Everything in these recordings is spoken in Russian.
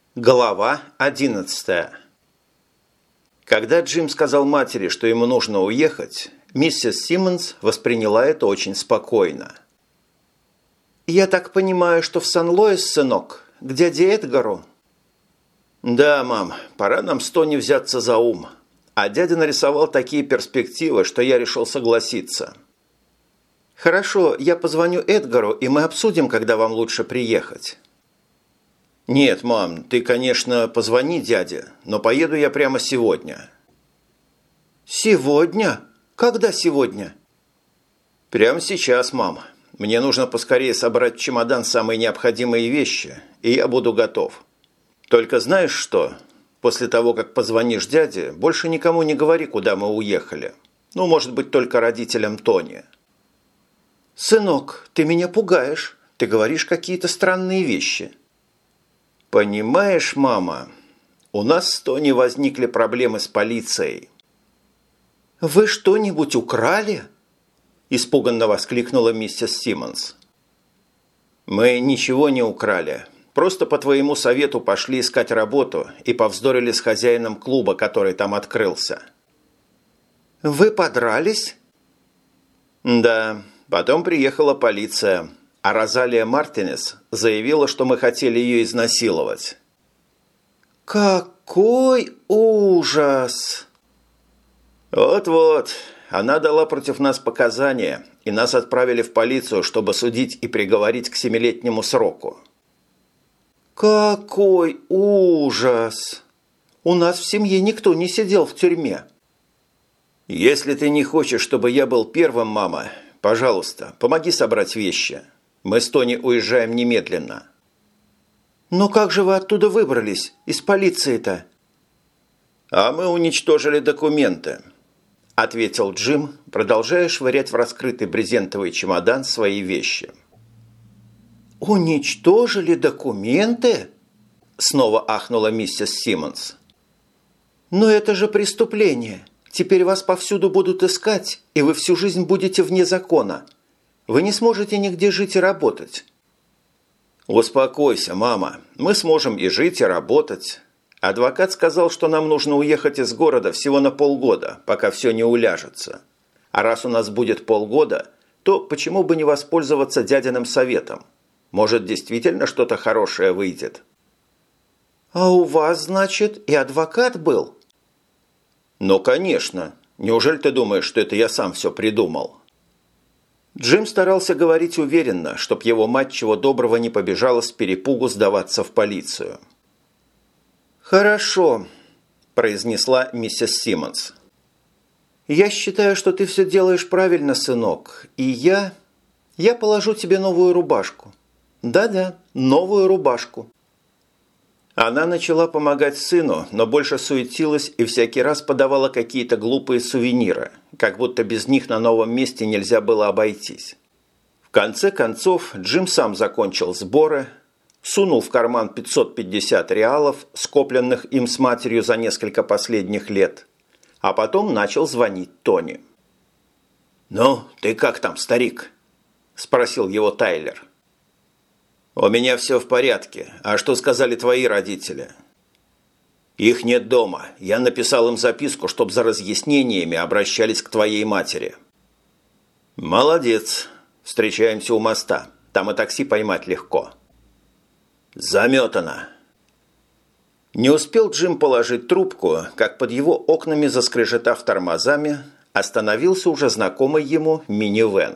Глава 11. Когда Джим сказал матери, что ему нужно уехать, миссис Симмонс восприняла это очень спокойно. «Я так понимаю, что в Сан-Луис, сынок, к дяде Эдгару?» «Да, мам, пора нам с Тони взяться за ум. А дядя нарисовал такие перспективы, что я решил согласиться». «Хорошо, я позвоню Эдгару, и мы обсудим, когда вам лучше приехать». «Нет, мам, ты, конечно, позвони дяде, но поеду я прямо сегодня». «Сегодня? Когда сегодня?» «Прямо сейчас, мам. Мне нужно поскорее собрать в чемодан самые необходимые вещи, и я буду готов. Только знаешь что? После того, как позвонишь дяде, больше никому не говори, куда мы уехали. Ну, может быть, только родителям Тони». «Сынок, ты меня пугаешь. Ты говоришь какие-то странные вещи». «Понимаешь, мама, у нас с Тони возникли проблемы с полицией». «Вы что-нибудь украли?» – испуганно воскликнула миссис Симмонс. «Мы ничего не украли. Просто по твоему совету пошли искать работу и повздорили с хозяином клуба, который там открылся». «Вы подрались?» «Да, потом приехала полиция». А Розалия Мартинес заявила, что мы хотели ее изнасиловать. «Какой ужас!» «Вот-вот. Она дала против нас показания, и нас отправили в полицию, чтобы судить и приговорить к 7-летнему сроку». «Какой ужас! У нас в семье никто не сидел в тюрьме». «Если ты не хочешь, чтобы я был первым, мама, пожалуйста, помоги собрать вещи. Мы с Тони уезжаем немедленно». «Но как же вы оттуда выбрались, из полиции-то?» «А мы уничтожили документы», – ответил Джим, продолжая швырять в раскрытый брезентовый чемодан свои вещи. «Уничтожили документы?» – снова ахнула миссис Симмонс. «Но это же преступление. Теперь вас повсюду будут искать, и вы всю жизнь будете вне закона. Вы не сможете нигде жить и работать». «Успокойся, мама. Мы сможем и жить, и работать. Адвокат сказал, что нам нужно уехать из города всего на полгода, пока все не уляжется. А раз у нас будет полгода, то почему бы не воспользоваться дядиным советом? Может, действительно что-то хорошее выйдет». «А у вас, значит, и адвокат был?» «Ну, конечно. Неужели ты думаешь, что это я сам все придумал?» Джим старался говорить уверенно, чтоб его мать чего доброго не побежала с перепугу сдаваться в полицию. «Хорошо», – произнесла миссис Симмонс. «Я считаю, что ты все делаешь правильно, сынок, и я положу тебе новую рубашку. Да-да, новую рубашку». Она начала помогать сыну, но больше суетилась и всякий раз подавала какие-то глупые сувениры, как будто без них на новом месте нельзя было обойтись. В конце концов Джим сам закончил сборы, сунул в карман 550 реалов, скопленных им с матерью за несколько последних лет, а потом начал звонить Тони. «Ну, ты как там, старик?» – спросил его Тайлер. «У меня все в порядке. А что сказали твои родители?» «Их нет дома. Я написал им записку, чтоб за разъяснениями обращались к твоей матери». «Молодец. Встречаемся у моста. Там и такси поймать легко». «Заметано». Не успел Джим положить трубку, как под его окнами, заскрежетав тормозами, остановился уже знакомый ему минивэн.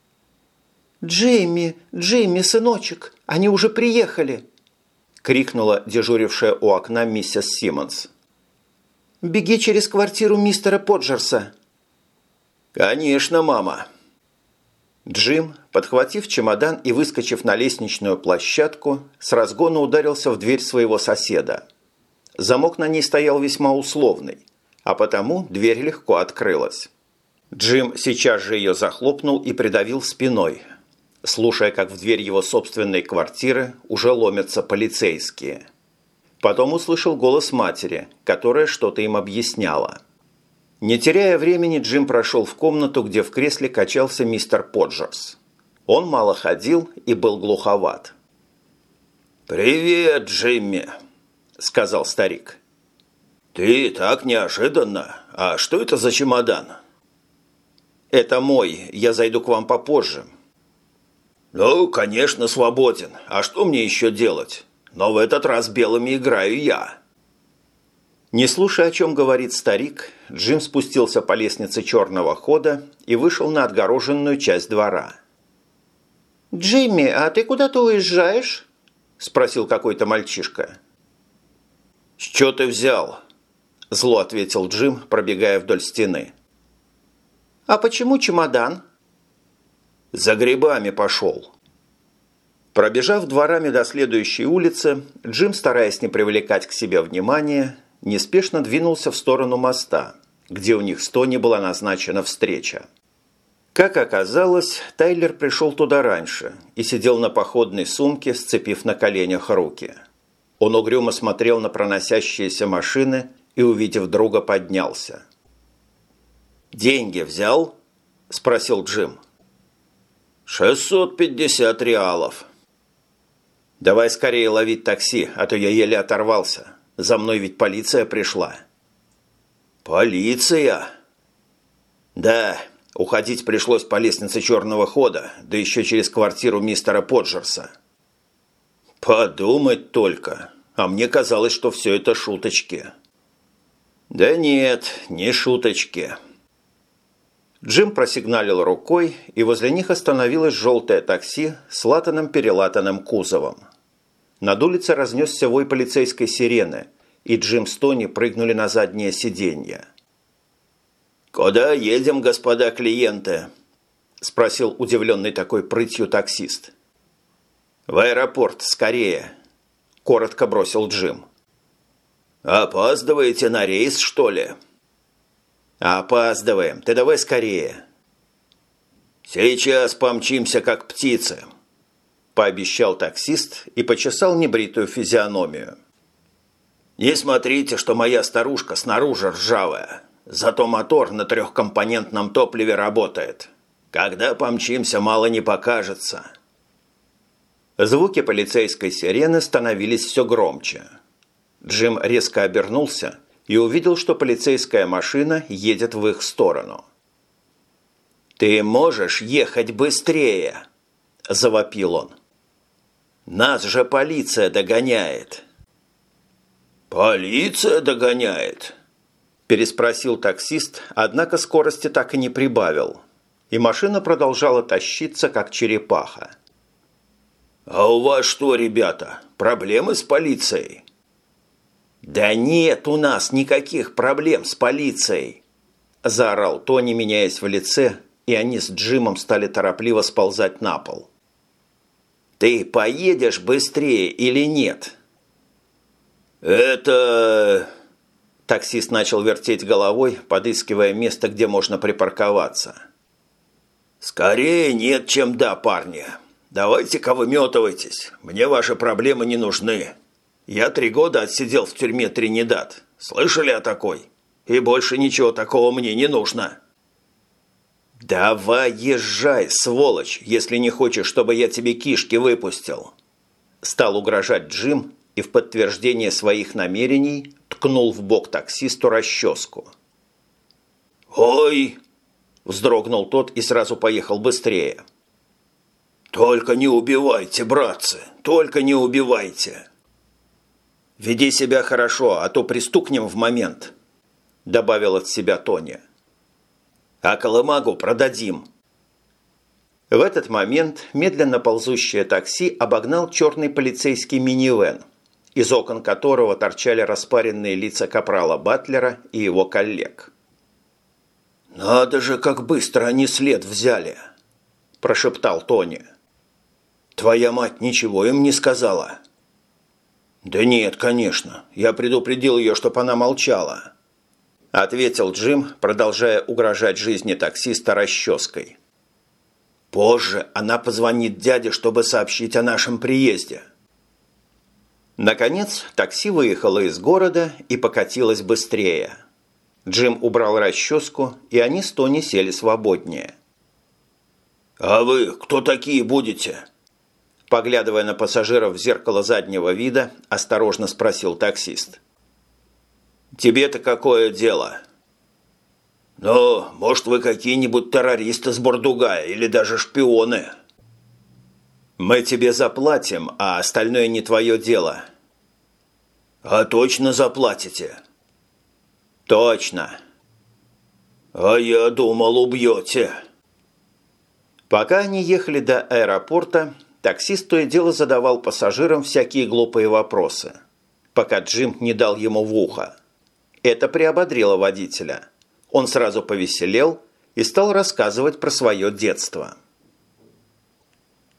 «Джимми, Джимми, сыночек, они уже приехали!» – крикнула дежурившая у окна миссис Симмонс. «Беги через квартиру мистера Поджерса». «Конечно, мама». Джим, подхватив чемодан и выскочив на лестничную площадку, с разгона ударился в дверь своего соседа. Замок на ней стоял весьма условный, а потому дверь легко открылась. Джим сейчас же ее захлопнул и придавил спиной, слушая, как в дверь его собственной квартиры уже ломятся полицейские. Потом услышал голос матери, которая что-то им объясняла. Не теряя времени, Джим прошел в комнату, где в кресле качался мистер Поджерс. Он мало ходил и был глуховат. «Привет, Джимми!» – сказал старик. «Ты так неожиданно. А что это за чемодан?» «Это мой. Я зайду к вам попозже». «Ну, конечно, свободен. А что мне еще делать? Но в этот раз белыми играю я». Не слушая, о чем говорит старик, Джим спустился по лестнице черного хода и вышел на отгороженную часть двора. «Джимми, а ты куда-то уезжаешь?» – спросил какой-то мальчишка. «С чего ты взял?» – зло ответил Джим, пробегая вдоль стены. «А почему чемодан?» «За грибами пошел». Пробежав дворами до следующей улицы, Джим, стараясь не привлекать к себе внимания, неспешно двинулся в сторону моста, где у них с Тони была назначена встреча. Как оказалось, Тайлер пришел туда раньше и сидел на походной сумке, сцепив на коленях руки. Он угрюмо смотрел на проносящиеся машины и, увидев друга, поднялся. «Деньги взял?» – спросил Джим. 650 реалов. «Давай скорее ловить такси, а то я еле оторвался. За мной ведь полиция пришла». «Полиция?» «Да, уходить пришлось по лестнице черного хода, да еще через квартиру мистера Поджерса». «Подумать только. А мне казалось, что все это шуточки». «Да нет, не шуточки». Джим просигналил рукой, и возле них остановилось желтое такси с латаным-перелатанным кузовом. Над улицей разнесся вой полицейской сирены, и Джим с Тони прыгнули на заднее сиденье. «Куда едем, господа клиенты?» – спросил удивленный такой прытью таксист. «В аэропорт, скорее!» – коротко бросил Джим. «Опаздываете на рейс, что ли?» «Опаздываем. Ты давай скорее». «Сейчас помчимся, как птицы», – пообещал таксист и почесал небритую физиономию. «Не смотрите, что моя старушка снаружи ржавая, зато мотор на трехкомпонентном топливе работает. Когда помчимся, мало не покажется». Звуки полицейской сирены становились все громче. Джим резко обернулся и увидел, что полицейская машина едет в их сторону. «Ты можешь ехать быстрее!» – завопил он. «Нас же полиция догоняет!» «Полиция догоняет?» – переспросил таксист, однако скорости так и не прибавил, и машина продолжала тащиться, как черепаха. «А у вас что, ребята, проблемы с полицией?» «Да нет у нас никаких проблем с полицией!» – заорал Тони, меняясь в лице, и они с Джимом стали торопливо сползать на пол. «Ты поедешь быстрее или нет?» «Это...» Таксист начал вертеть головой, подыскивая место, где можно припарковаться. «Скорее нет, чем да, парни. Давайте-ка выметывайтесь. Мне ваши проблемы не нужны. Я 3 года отсидел в тюрьме Тринидад. Слышали о такой? И больше ничего такого мне не нужно». «Давай езжай, сволочь, если не хочешь, чтобы я тебе кишки выпустил!» Стал угрожать Джим и в подтверждение своих намерений ткнул в бок таксисту расческу. «Ой!» – вздрогнул тот и сразу поехал быстрее. «Только не убивайте, братцы, только не убивайте!» «Веди себя хорошо, а то пристукнем в момент», – добавил от себя Тони. «А колымагу продадим». В этот момент медленно ползущее такси обогнал черный полицейский минивэн, из окон которого торчали распаренные лица капрала Батлера и его коллег. «Надо же, как быстро они след взяли!» – прошептал Тони. «Твоя мать ничего им не сказала?» «Да нет, конечно. Я предупредил ее, чтоб она молчала», – ответил Джим, продолжая угрожать жизни таксиста расческой. «Позже она позвонит дяде, чтобы сообщить о нашем приезде». Наконец, такси выехало из города и покатилось быстрее. Джим убрал расческу, и они с Тони сели свободнее. «А вы кто такие будете?» Поглядывая на пассажиров в зеркало заднего вида, осторожно спросил таксист. «Тебе-то какое дело?» «Ну, может, вы какие-нибудь террористы с Бурдугая или даже шпионы?» «Мы тебе заплатим, а остальное не твое дело». «А точно заплатите?» «Точно». «А я думал, убьете». Пока они ехали до аэропорта, таксист то и дело задавал пассажирам всякие глупые вопросы, пока Джим не дал ему в ухо. Это приободрило водителя. Он сразу повеселел и стал рассказывать про свое детство.